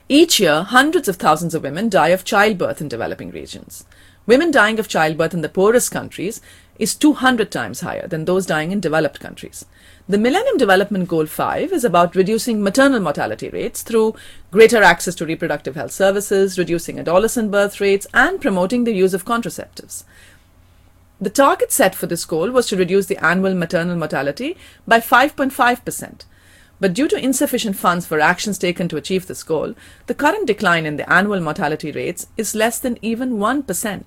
Each year, hundreds of thousands of women die of childbirth in developing regions. Women dying of childbirth in the poorest countries is 200 times higher than those dying in developed countries. The Millennium Development Goal 5 is about reducing maternal mortality rates through greater access to reproductive health services, reducing adolescent birth rates, and promoting the use of contraceptives. The target set for this goal was to reduce the annual maternal mortality by 5.5%. But due to insufficient funds for actions taken to achieve this goal, the current decline in the annual mortality rates is less than even 1%.